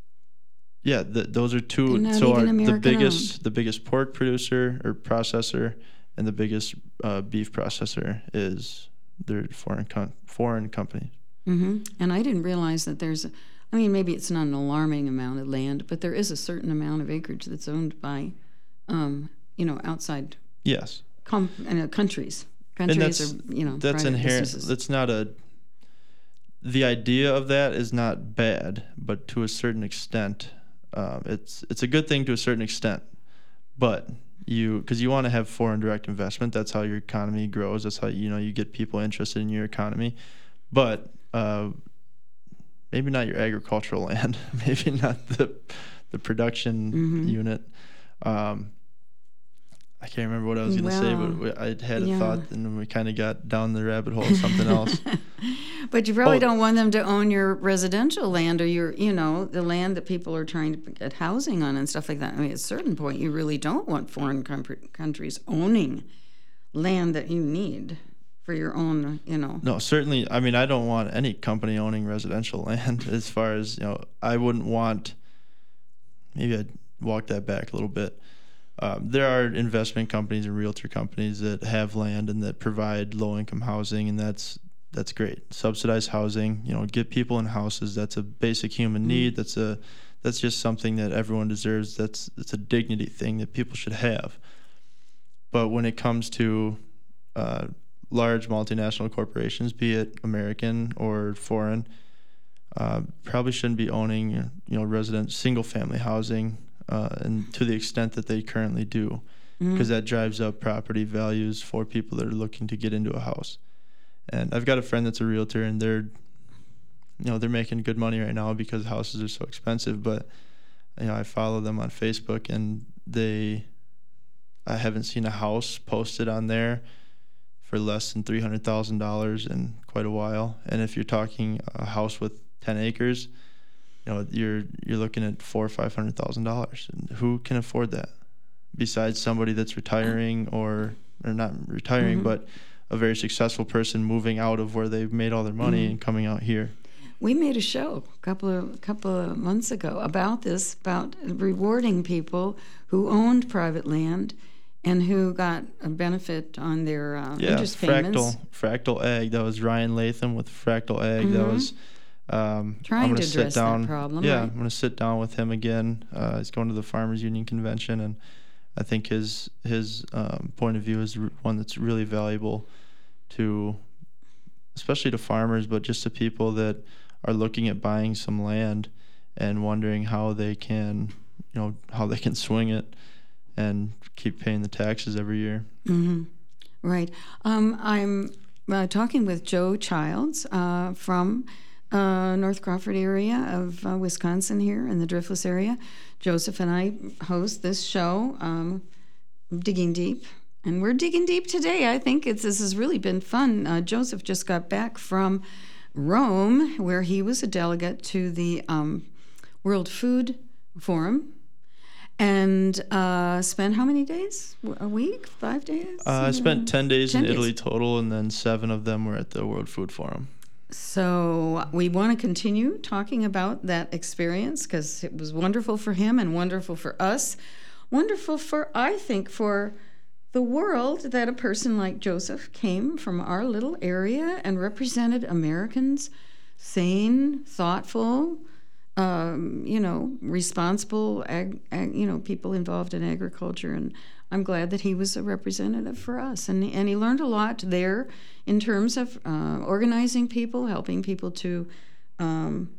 yeah, the, those are two. Not so even our, the American biggest owned. the biggest pork producer or processor and the biggest uh, beef processor is their foreign com- foreign companies. Mm-hmm. And I didn't realize that there's, a, I mean, maybe it's not an alarming amount of land, but there is a certain amount of acreage that's owned by, um, you know, outside Yes. com- uh, countries. Countries And that's, are, you know, that's private inherent. businesses. That's not a. The idea of that is not bad, but to a certain extent, um, it's it's a good thing to a certain extent. But you, because you want to have foreign direct investment, that's how your economy grows. That's how you know you get people interested in your economy. But uh, maybe not your agricultural land. Maybe not the the production Mm-hmm. unit. Um, I can't remember what I was going to Well, say, but we- I had a yeah. thought, and then we kind of got down the rabbit hole of something else. But you probably Oh. don't want them to own your residential land or your, you know, the land that people are trying to get housing on and stuff like that. I mean, at a certain point, you really don't want foreign com- countries owning land that you need for your own, you know. No, certainly. I mean, I don't want any company owning residential land. As far as you know, I wouldn't want. Maybe I'd walk that back a little bit. Um, there are investment companies and realtor companies that have land and that provide low-income housing, and that's that's great. Subsidized housing, you know, get people in houses. That's a basic human need. That's a that's just something that everyone deserves. That's it's a dignity thing that people should have. But when it comes to uh, large multinational corporations, be it American or foreign, uh, probably shouldn't be owning, you know, resident single-family housing. Uh, and to the extent that they currently do, because Mm-hmm. that drives up property values for people that are looking to get into a house. And I've got a friend that's a realtor, and they're, you know, they're making good money right now because houses are so expensive. But, you know, I follow them on Facebook, and they, I haven't seen a house posted on there for less than three hundred thousand dollars in quite a while. And if you're talking a house with ten acres, you know, you're you're looking at four or five hundred thousand dollars. And who can afford that? Besides somebody that's retiring or or not retiring, Mm-hmm. but a very successful person moving out of where they've made all their money Mm-hmm. and coming out here. We made a show a couple of couple of months ago about this, about rewarding people who owned private land and who got a benefit on their uh, Yeah, interest payments. Fractal Fractal Ag. That was Ryan Latham with Fractal Ag. Mm-hmm. That was um, Trying I'm gonna to sit address that down, problem, Yeah, right. I'm gonna sit down with him again. Uh, he's going to the Farmers Union convention, and I think his his um, point of view is r- one that's really valuable to, especially to farmers, but just to people that are looking at buying some land and wondering how they can, you know, how they can swing it and keep paying the taxes every year. Mm-hmm. Right. Um, I'm uh, talking with Joe Childs uh, from uh, North Crawford area of uh, Wisconsin here in the Driftless area. Joseph and I host this show, um, Digging Deep. And we're digging deep today. I think it's this has really been fun. Uh, Joseph just got back from Rome, where he was a delegate to the um, World Food Forum, and uh, spent how many days? A week? Five days? Uh, I spent ten days ten in days. Italy total, and then seven of them were at the World Food Forum. So we want to continue talking about that experience because it was wonderful for him and wonderful for us. Wonderful for, I think, for the world that a person like Joseph came from our little area and represented Americans, sane, thoughtful, um, you know, responsible, ag, ag, you know, people involved in agriculture. And I'm glad that he was a representative for us. And, and he learned a lot there in terms of uh, organizing people, helping people to um,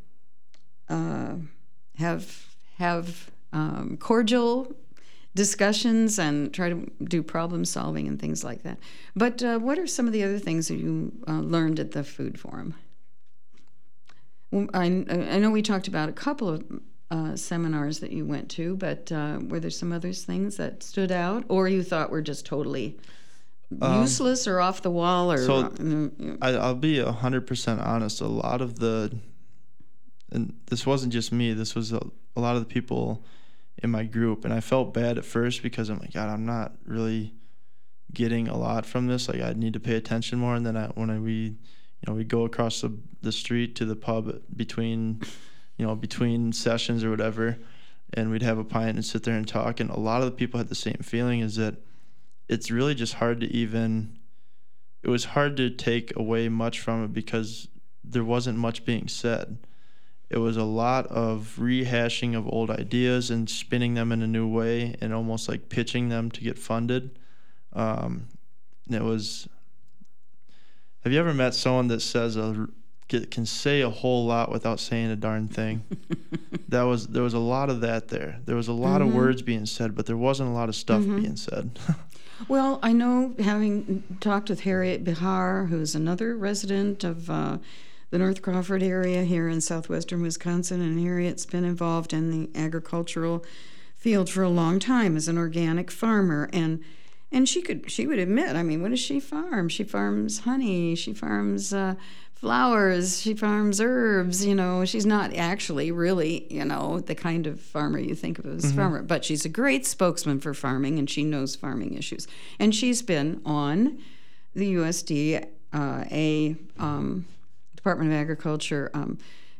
uh, have, have um, cordial discussions and try to do problem solving and things like that. But uh, what are some of the other things that you uh, learned at the Food Forum? Well, I, I know we talked about a couple of uh, seminars that you went to, but uh, were there some other things that stood out, or you thought were just totally Um, useless or off the wall? Or so uh, I, I'll be one hundred percent honest. A lot of the, and this wasn't just me, this was a, a lot of the people in my group. And I felt bad at first because I'm like, God, I'm not really getting a lot from this. Like, I need to pay attention more. And then I, when I, we, you know, we go across the, the street to the pub between, you know, between sessions or whatever, and we'd have a pint and sit there and talk. And a lot of the people had the same feeling, is that it's really just hard to even, it was hard to take away much from it because there wasn't much being said. It was a lot of rehashing of old ideas and spinning them in a new way and almost like pitching them to get funded. Um, and it was, have you ever met someone that says a, can say a whole lot without saying a darn thing? That was, there was a lot of that there. There was a lot Mm-hmm. of words being said, but there wasn't a lot of stuff Mm-hmm. being said. Well, I know, having talked with Harriet Bihar, who's another resident of uh, the North Crawford area here in southwestern Wisconsin, and Harriet's been involved in the agricultural field for a long time as an organic farmer, and and she could she would admit, I mean, what does she farm? She farms honey, she farms uh, flowers, she farms herbs. You know, she's not actually really, you know, the kind of farmer you think of as a Mm-hmm. farmer, but she's a great spokesman for farming, and she knows farming issues, and she's been on the U S D uh, A um, Department of Agriculture, um,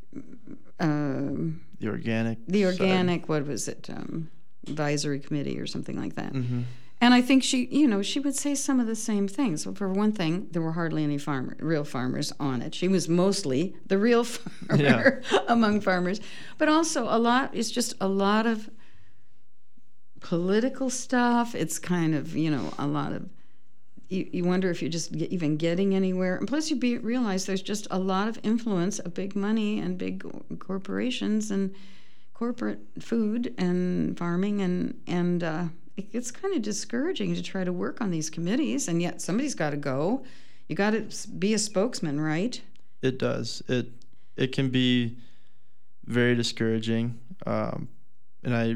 um, The organic. the side. organic, what was it, um, advisory committee or something like that. Mm-hmm. And I think she, you know, she would say some of the same things. Well, for one thing, there were hardly any farmer, real farmers on it. She was mostly the real farmer Yeah. among farmers. But also a lot, it's just a lot of political stuff. It's kind of, you know, a lot of, you, you wonder if you're just get, even getting anywhere. And plus you be, realize there's just a lot of influence of big money and big corporations and corporate food and farming, and, and uh, it, it's kind of discouraging to try to work on these committees, and yet somebody's got to go. You got to be a spokesman, right? It does. It it can be very discouraging, um, and I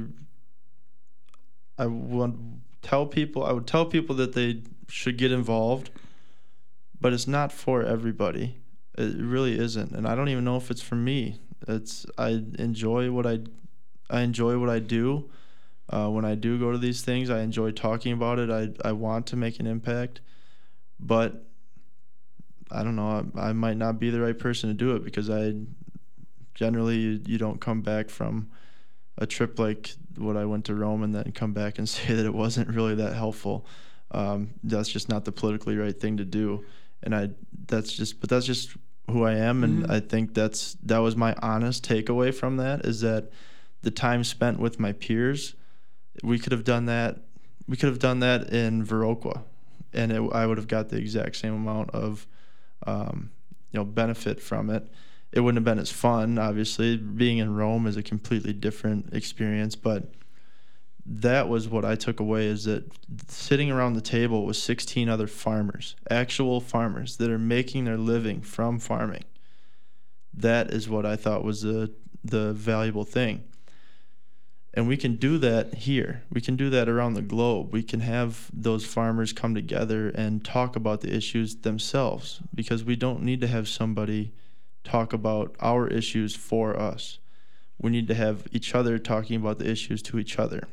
I would tell people I would tell people that they should get involved, but it's not for everybody. It really isn't, and I don't even know if it's for me. It's I enjoy what I I enjoy what I do. Uh, when I do go to these things, I enjoy talking about it. I I want to make an impact, but I don't know. I, I might not be the right person to do it, because I generally you, you don't come back from a trip like what I went to Rome and then come back and say that it wasn't really that helpful. Um, that's just not the politically right thing to do, and I that's just but that's just who I am, and Mm-hmm. I think that's that was my honest takeaway from that, is that the time spent with my peers, we could have done that. We could have done that in Viroqua, and it, I would have got the exact same amount of um, you know benefit from it. It wouldn't have been as fun, obviously. Being in Rome is a completely different experience, but that was what I took away, is that sitting around the table with sixteen other farmers, actual farmers that are making their living from farming. That is what I thought was the the valuable thing. And we can do that here. We can do that around the globe. We can have those farmers come together and talk about the issues themselves, because we don't need to have somebody talk about our issues for us. We need to have each other talking about the issues to each other.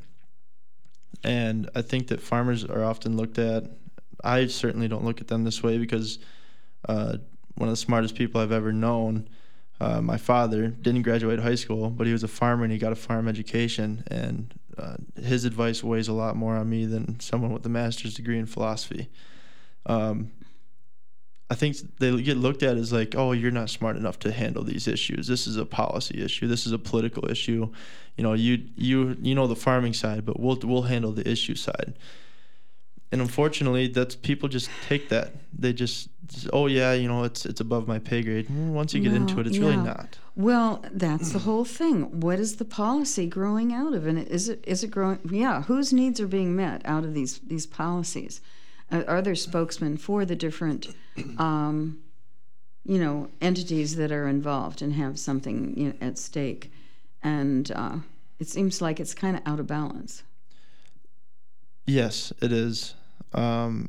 And I think that farmers are often looked at, I certainly don't look at them this way, because uh, one of the smartest people I've ever known, uh, my father, didn't graduate high school, but he was a farmer and he got a farm education. And uh, his advice weighs a lot more on me than someone with a master's degree in philosophy. Um, I think they get looked at as like, oh, you're not smart enough to handle these issues. This is a policy issue. This is a political issue. You know, you you you know the farming side, but we'll we'll handle the issue side. And unfortunately, that's people just take that. They just, oh yeah, you know, it's it's above my pay grade. Once you get No, into it, it's really yeah. not. Well, that's the whole thing. What is the policy growing out of? And is it is it growing? Yeah, whose needs are being met out of these these policies? Uh, are there spokesmen for the different, um, you know, entities that are involved and have something, you know, at stake? and uh, it seems like it's kind of out of balance. Yes, it is. Um,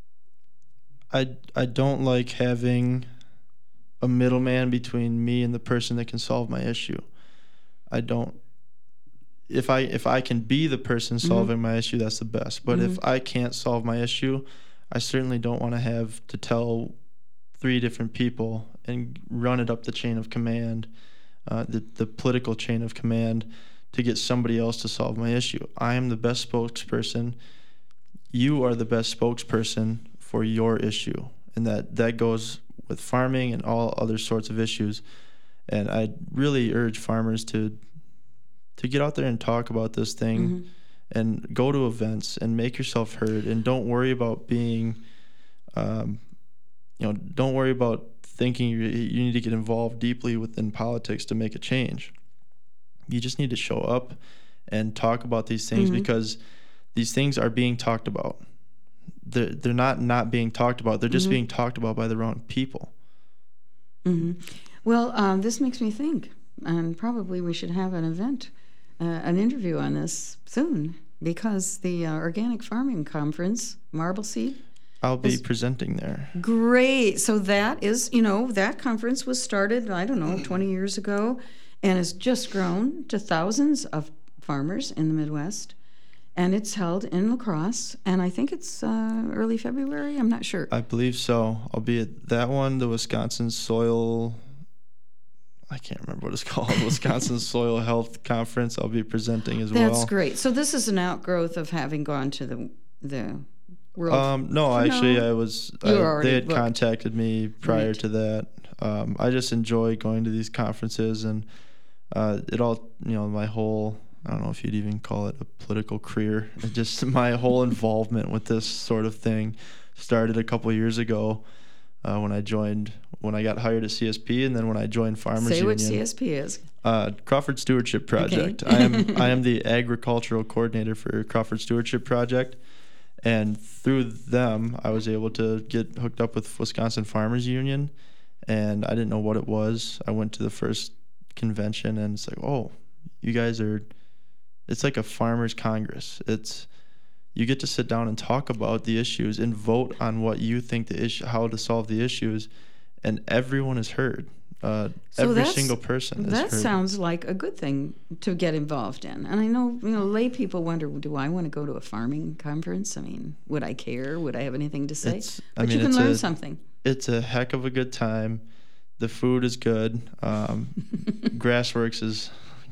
I I don't like having a middleman between me and the person that can solve my issue. I don't. If I if I can be the person solving mm-hmm. my issue, that's the best. But mm-hmm. if I can't solve my issue, I certainly don't want to have to tell three different people and run it up the chain of command, uh, the the political chain of command, to get somebody else to solve my issue. I am the best spokesperson. You are the best spokesperson for your issue, and that that goes with farming and all other sorts of issues. And I really urge farmers to to get out there and talk about this thing, mm-hmm. and go to events and make yourself heard, and don't worry about being, um, you know, don't worry about thinking you, you need to get involved deeply within politics to make a change. You just need to show up and talk about these things, mm-hmm. because these things are being talked about. They're, they're not not being talked about. They're just mm-hmm. being talked about by the wrong people. Mm-hmm. Well, um, this makes me think, and probably we should have an event, uh, an interview on this soon, because the uh, Organic Farming Conference, Marbleseed. I'll be presenting there. Great. So that is, you know, that conference was started, I don't know, twenty years ago, and has just grown to thousands of farmers in the Midwest. And it's held in La Crosse, and I think it's uh, early February. I'm not sure. I believe so. I'll be at that one, the Wisconsin Soil, I can't remember what it's called, Wisconsin Soil Health Conference. I'll be presenting as That's well. That's great. So this is an outgrowth of having gone to the the World. Um, no, actually, no? I was. I, they had booked. contacted me prior right. to that. Um, I just enjoy going to these conferences, and uh, it all, you know, my whole. I don't know if you'd even call it a political career. Just my whole involvement with this sort of thing started a couple of years ago uh, when I joined, when I got hired at C S P, and then when I joined Farmers Say Union. Say what C S P is. Uh, Crawford Stewardship Project. Okay. I am I am the agricultural coordinator for Crawford Stewardship Project, and through them, I was able to get hooked up with Wisconsin Farmers Union, and I didn't know what it was. I went to the first convention, and it's like, oh, you guys are. It's like a farmers' congress. It's you get to sit down and talk about the issues and vote on what you think the issue, how to solve the issues, and everyone is heard. Uh, so every single person is that heard. Sounds like a good thing to get involved in. And I know, you know, lay people wonder, do I want to go to a farming conference? I mean, would I care? Would I have anything to say? It's, but I mean, you can it's learn a, something. It's a heck of a good time. The food is good. Um, Grassworks is,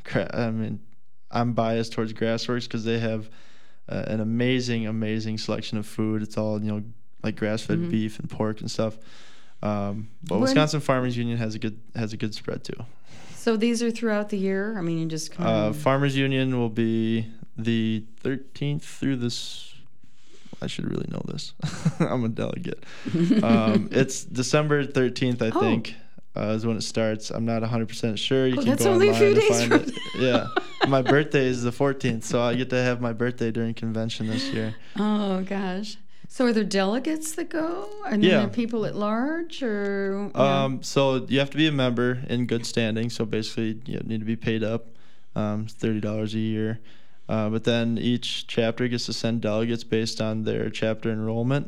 I mean, I'm biased towards Grassworks because they have uh, an amazing, amazing selection of food. It's all, you know, like grass-fed mm-hmm. beef and pork and stuff. Um, but when, Wisconsin Farmers Union has a good has a good spread too. So these are throughout the year. I mean, you just kind uh, of... Farmers Union will be the thirteenth through this. I should really know this. I'm a delegate. um, it's December thirteenth, I oh. think. Uh, is when it starts. I'm not one hundred percent sure. You oh, can that's go only online a few and days find from it. Yeah. My birthday is the fourteenth, so I get to have my birthday during convention this year. Oh, gosh. So are there delegates that go? And yeah. then there are people at large? Or um, know? So you have to be a member in good standing. So basically you need to be paid up. Um, it's thirty dollars a year. Uh, but then each chapter gets to send delegates based on their chapter enrollment.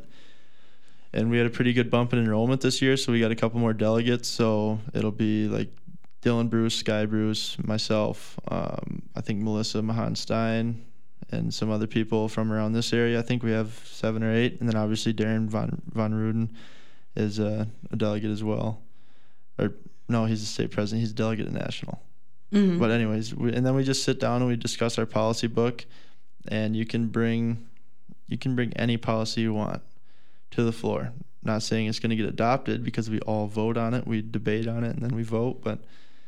And we had a pretty good bump in enrollment this year, so we got a couple more delegates. So it'll be like Dylan Bruce, Sky Bruce, myself, um, I think Melissa Mahan Stein, and some other people from around this area. I think we have seven or eight. And then obviously Darren Von, Von Ruden is a, a delegate as well. Or no, he's a state president. He's a delegate at national. Mm-hmm. But anyways, we, and then we just sit down and we discuss our policy book. And you can bring you can bring any policy you want to the floor. Not saying it's going to get adopted because we all vote on it. We debate on it and then we vote. But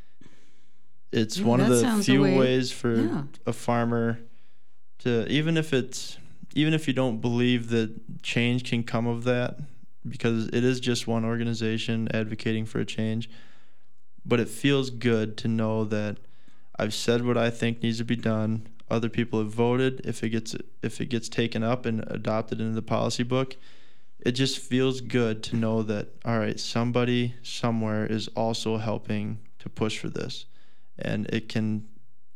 it's yeah, one of the few way, ways for yeah. a farmer to, even if it's, even if you don't believe that change can come of that, because it is just one organization advocating for a change, but it feels good to know that I've said what I think needs to be done. Other people have voted. If it gets if it gets taken up and adopted into the policy book, it just feels good to know that, all right, somebody somewhere is also helping to push for this. And it can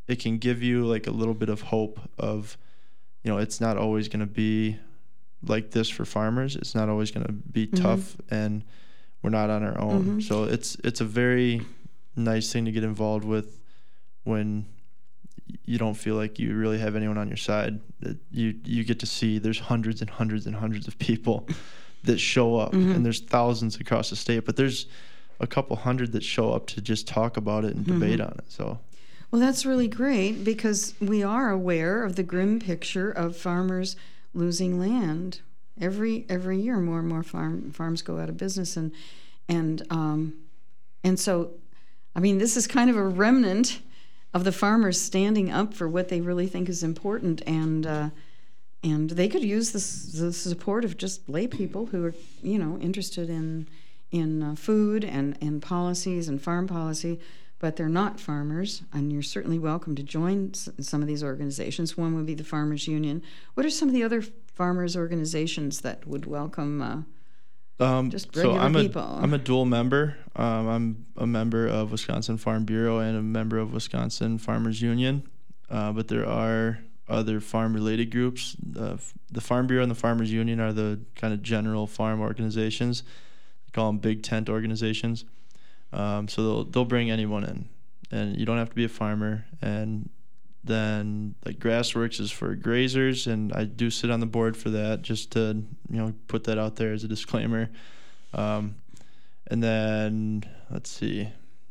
it can give you like a little bit of hope of, you know, it's not always going to be like this for farmers. It's not always going to be mm-hmm. tough, and we're not on our own. Mm-hmm. So it's it's a very nice thing to get involved with when you don't feel like you really have anyone on your side. You you get to see there's hundreds and hundreds and hundreds of people that show up, mm-hmm. and there's thousands across the state, but there's a couple hundred that show up to just talk about it and mm-hmm. debate on it. So, well, that's really great, because we are aware of the grim picture of farmers losing land every every year. More and more farm farms go out of business, and and um, and so, I mean, this is kind of a remnant of the farmers standing up for what they really think is important, and uh, and they could use this, the support of just lay people who are, you know, interested in in uh, food and, and policies and farm policy, but they're not farmers. And you're certainly welcome to join s- some of these organizations. One would be the Farmers Union. What are some of the other farmers organizations that would welcome uh, Um, just regular so I'm people? a I'm a dual member. Um, I'm a member of Wisconsin Farm Bureau and a member of Wisconsin Farmers Union. Uh, but there are other farm-related groups. Uh, the Farm Bureau and the Farmers Union are the kind of general farm organizations. They call them big tent organizations. Um, so they'll they'll bring anyone in, and you don't have to be a farmer. And then like Grassworks is for grazers, and I do sit on the board for that, just to, you know, put that out there as a disclaimer. Um, and then let's see.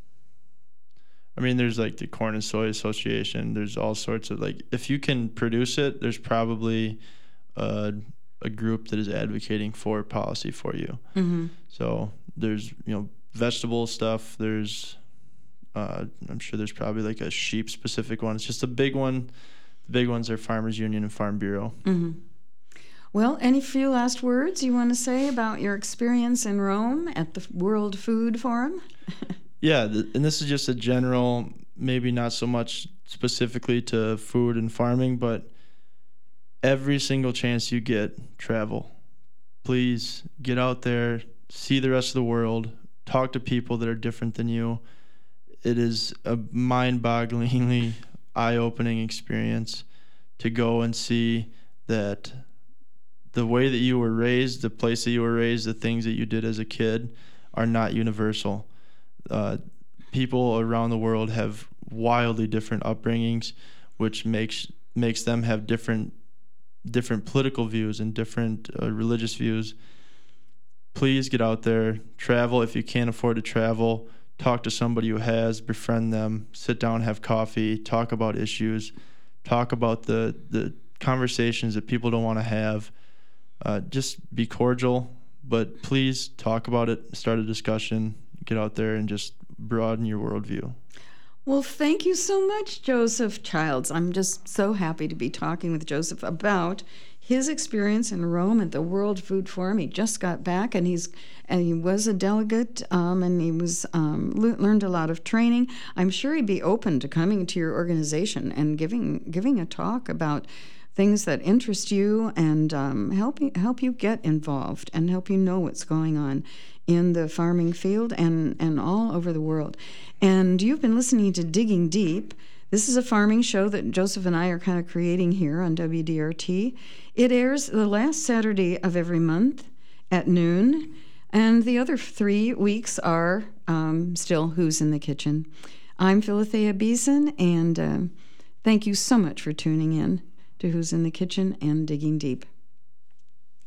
I mean, there's like the Corn and Soy Association. There's all sorts of, like, if you can produce it, there's probably a, a group that is advocating for policy for you. Mm-hmm. So there's, you know, vegetable stuff. There's Uh, I'm sure there's probably like a sheep specific one. It's just a big one. The big ones are Farmers Union and Farm Bureau. Mm-hmm. Well, any few last words you want to say about your experience in Rome at the World Food Forum? Yeah, th- and this is just a general, maybe not so much specifically to food and farming, but every single chance you get, travel. Please get out there, see the rest of the world, talk to people that are different than you. It is a mind-bogglingly eye-opening experience to go and see that the way that you were raised, the place that you were raised, the things that you did as a kid are not universal. Uh, people around the world have wildly different upbringings, which makes makes them have different different political views and different uh, religious views. Please get out there, travel if you can't afford to travel. Talk to somebody who has, befriend them, sit down, have coffee, talk about issues, talk about the, the conversations that people don't want to have. Uh, just be cordial, but please talk about it, start a discussion, get out there and just broaden your worldview. Well, thank you so much, Joseph Childs. I'm just so happy to be talking with Joseph about his experience in Rome at the World Food Forum. He just got back, and he's and he was a delegate, um, and he was um, le- learned a lot of training. I'm sure he'd be open to coming to your organization and giving giving a talk about things that interest you, and um, help you help you get involved and help you know what's going on in the farming field and and all over the world. And you've been listening to Digging Deep. This is a farming show that Joseph and I are kind of creating here on W D R T. It airs the last Saturday of every month at noon, and the other three weeks are um, still Who's in the Kitchen. I'm Philothea Beeson, and uh, thank you so much for tuning in to Who's in the Kitchen and Digging Deep.